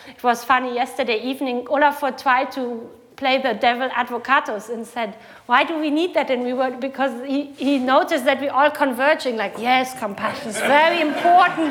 it was funny, yesterday evening, Olafur tried to play the devil advocatus and said, why do we need that? And we were, because he noticed that we're all converging, like, yes, compassion is very important.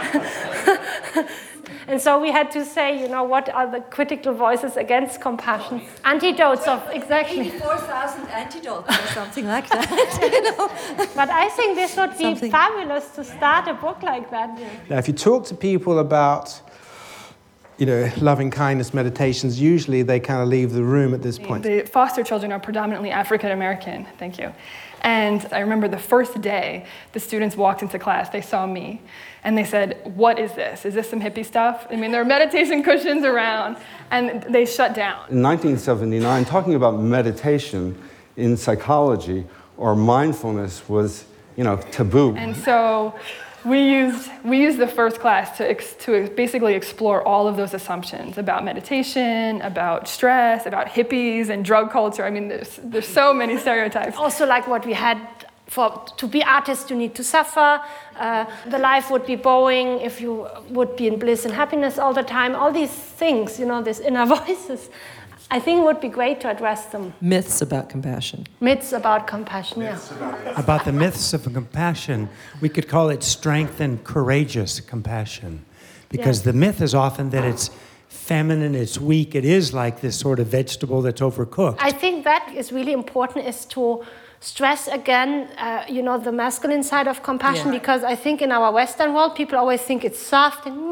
And so we had to say, what are the critical voices against compassion? Antidotes of, exactly. 84,000 antidotes or something like that. But I think this would be fabulous to start a book like that. Now, if you talk to people about, loving kindness meditations, usually they kind of leave the room at this point. The foster children are predominantly African American, thank you. And I remember the first day, the students walked into class, they saw me, and they said, what is this? Is this some hippie stuff? I mean, there are meditation cushions around, and they shut down. In 1979, talking about meditation in psychology or mindfulness was, taboo. And so we used the first class to basically explore all of those assumptions about meditation, about stress, about hippies and drug culture. I mean, there's so many stereotypes. Also, like what we had, to be artists, you need to suffer. The life would be boring if you would be in bliss and happiness all the time. All these things, these inner voices. I think it would be great to address them. Myths about compassion. Myths about compassion, About the myths of compassion, we could call it strength and courageous compassion. Because the myth is often that it's feminine, it's weak, it is like this sort of vegetable that's overcooked. I think that is really important, is to stress again, the masculine side of compassion, because I think in our Western world, people always think it's soft and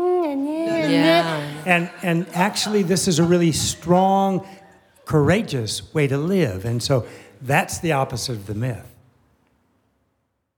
And actually, this is a really strong, courageous way to live. And so that's the opposite of the myth.